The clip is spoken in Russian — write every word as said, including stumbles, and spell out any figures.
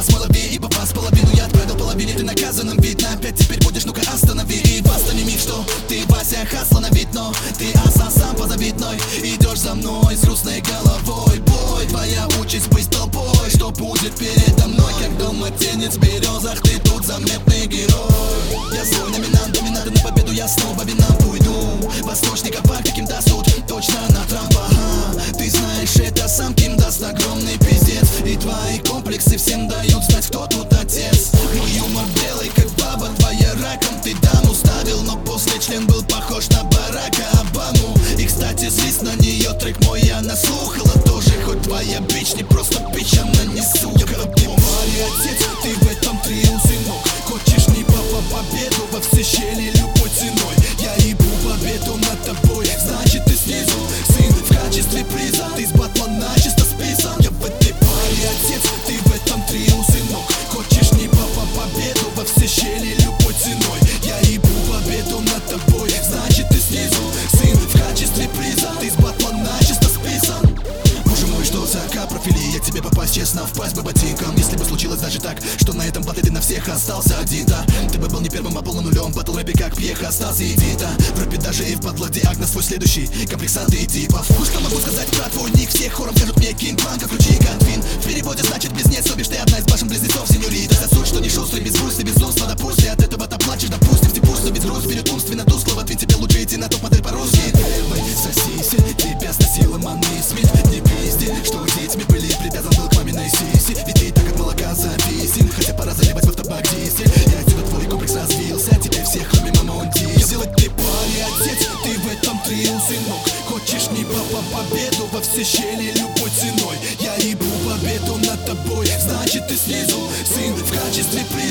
вас мой лови, ибо вас половину я отправил половине. Ты наказанным видно, опять теперь будешь, ну-ка останови. И восстань миф, что ты Вася Хасла на вид, но ты аса сам позавидной. Идешь за мной с грустной головой. Бой, твоя участь быть толпой. Что будет передо мной, как домотенец в березах? Ты тут заметный герой. Я злой номинант, доминант, на победу я снова винам уйду. Восточника по каким дасут, точно на Трампа. Ага, ты знаешь, это сам Ким даст огромный пиздец. И твои комплексы всем дают знать, кто тут отец. Мой юмор белый, как баба твоя раком. Ты даму ставил, но после член был похож на Барака Обаму. И, кстати, злись на нее, трек мой она слухала тоже. Хоть твоя бич не просто бич, она не сука. Ты мой отец, ты в этом трио, сынок. Хочешь не папа победу во все щели любой ценой. Я ебу победу над тобой, значит ты снизу. Сын в качестве приза, ты с Батмана чисто списан. Я в этой паре отец, ты в этом трио, сынок. Хочешь не папа победу во все щели любой ценой. Я ебу победу над тобой, значит ты снизу. Сын в качестве приза, ты с Батмана чисто списан. Боже мой, что за капрофили, я к тебе попасть честно, впасть бы ботинком. Если бы случилось даже так, что на этом батле ты на всех остался один, да. Ты бы был не первым, а полным нулем, батл рэпе как пьеха, остался Эдита. В рэпе даже и в падла диагноз твой следующий, комплексанты типов. Что могу сказать про твой ник, всех хором скажут мне Кинг-Банка, включи Гатвин. В переводе значит близнец, то бишь ты одна из башен-близнецов, сеньорита. За суть, что не шустрый, без грусти, без умства, допустим. От этого ты плачешь, допустим, ты пусто, без груз, вперед умственно, тускло. В ответ тебе лучше идти на топ-модель по-русски. Первый сосиси, тебя сносила Манни Смит. Не пизди, что детьми были, привязан был к маминой сиси. Ведь ты так от молока зависим, хотя пора заливать в автобак дизель. И отсюда твой комплекс развился, теперь всех кроме мамы он дизель. Ты парень отец, ты в этом трио, сынок. Хочешь не папа победу во все щели любой ценой. Я ебу победу над тобой, значит ты снизу. Сын в качестве при